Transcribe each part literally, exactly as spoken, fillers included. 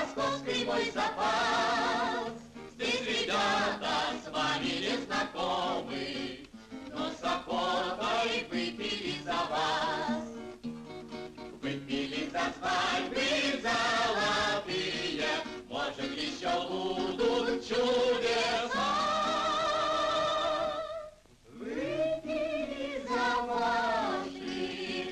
московский мой запас. Здесь ребята с вами не знакомы, но с охотой выпили за вас. Выпили за свадьбы золотые, может, еще будут чудеса. Выпили за ваши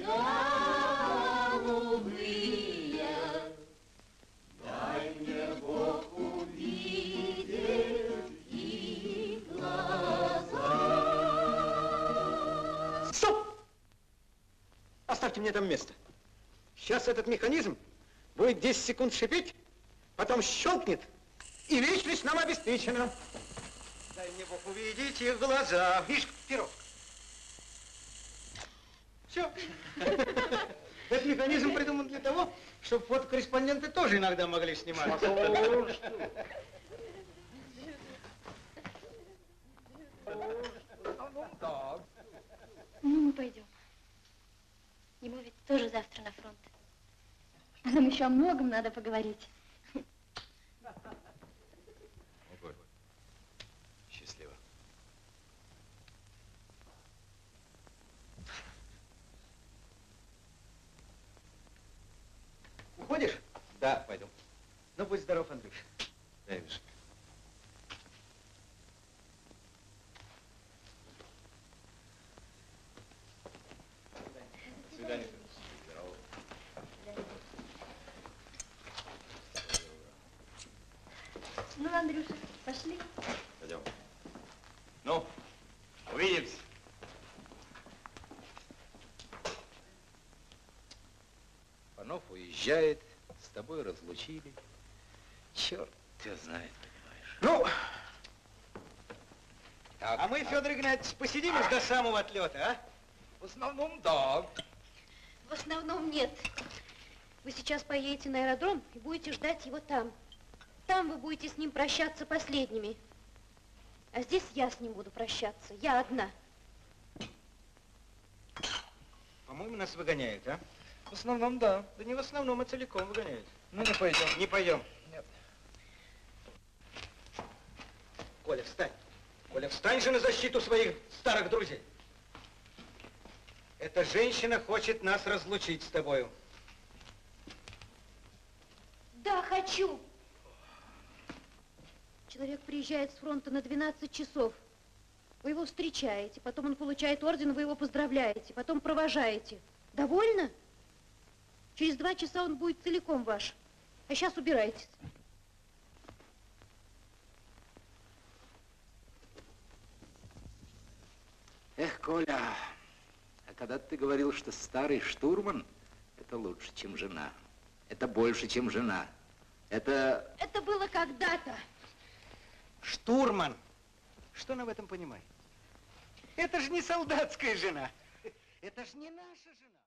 голубые, дай мне Бог увидеть их глаза. Стоп! Оставьте мне там место. Сейчас этот механизм будет десять секунд шипеть, потом щелкнет, и вечность нам обеспечена. Дай мне Бог увидеть их глаза. Видишь, пирог. Все. Этот механизм придуман для того, чтобы фотокорреспонденты тоже иногда могли снимать. Ну, мы пойдем. Ему ведь тоже завтра на фронт. А нам еще о многом надо поговорить. Ого. Счастливо. Уходишь? Да, пойду. Ну, будь здоров, Андрюш. Да, Миша. До свидания. Здорово. Ну, Андрюша, пошли. Пойдем. Ну, увидимся. Панов уезжает, с тобой разлучили. Черт тебя знает, понимаешь. Ну, Так, а мы, Федор Игнатьевич, посидим до самого отлета, а? в основном, да. В основном нет. Вы сейчас поедете на аэродром и будете ждать его там. Там вы будете с ним прощаться последними. А здесь я с ним буду прощаться. Я одна. По-моему, нас выгоняют, а? В основном, да. Да не в основном, а целиком выгоняют. Ну, не пойдем. Не пойдем. Нет. Коля, встань. Коля, встань же на защиту своих старых друзей. Эта женщина хочет нас разлучить с тобою. Да, хочу. Человек приезжает с фронта на двенадцать часов. Вы его встречаете, потом он получает орден, вы его поздравляете, потом провожаете. Довольно? Через два часа он будет целиком ваш. А сейчас убирайтесь. Эх, Коля, а когда ты говорил, что старый штурман, это лучше, чем жена. Это больше, чем жена. Это... Это было когда-то. Штурман. Что она в этом понимает? Это же не солдатская жена. Это же не наша жена.